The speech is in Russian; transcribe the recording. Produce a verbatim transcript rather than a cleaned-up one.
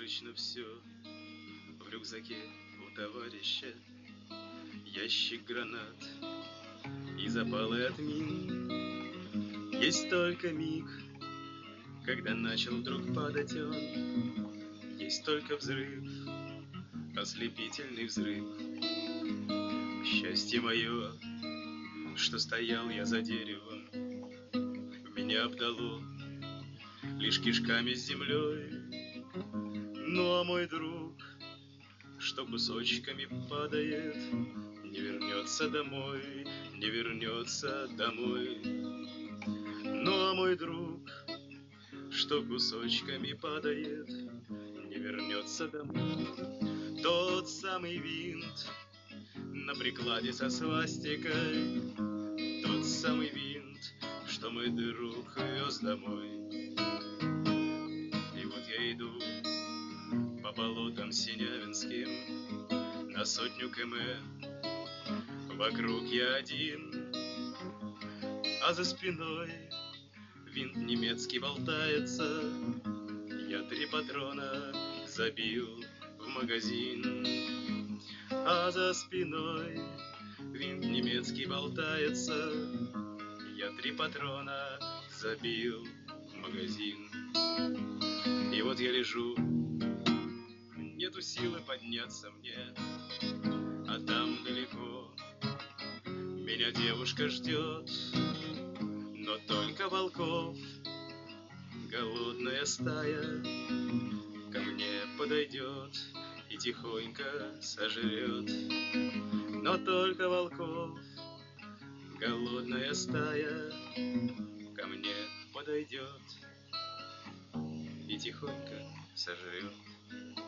безупречно все в рюкзаке у товарища. Ящик гранат и запалы от мин. Есть только миг, когда начал вдруг падать он. Есть только взрыв, ослепительный взрыв. Счастье мое, что стоял я за деревом, меня обдало лишь кишками с землей. Ну а мой друг, что кусочками падает, не вернется домой, не вернется домой. Ну а мой друг, что кусочками падает, не вернется домой. Тот самый винт на прикладе со свастикой, тот самый винт, что мой друг вез домой. И вот я иду по болотам синявинским на сотню км. Вокруг я один, а за спиной винт немецкий болтается. Я три патрона забил в магазин, а за спиной винт немецкий болтается. Я три патрона забил в магазин. И вот я лежу, нету силы подняться мне, а там далеко меня девушка ждет, но только волков голодная стая ко мне подойдет и тихонько сожрет. Но только волков голодная стая ко мне подойдет и тихонько сожрет.